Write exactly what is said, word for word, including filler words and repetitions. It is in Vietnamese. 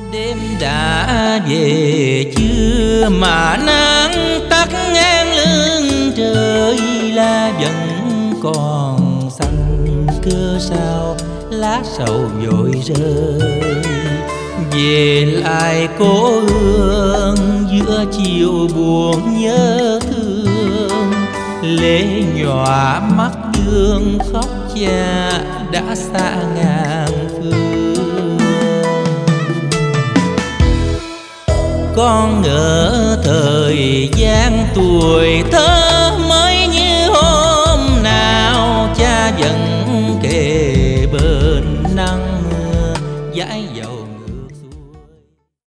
Đêm đã về chưa mà nắng tắt ngang lưng trời, lá vẫn còn xanh cớ sao lá sầu vội rơi. Về lại cố hương giữa chiều buồn nhớ thương, lệ nhòa mắt dương khóc cha đã xa ngàn phương. Con ở thời gian tuổi thơ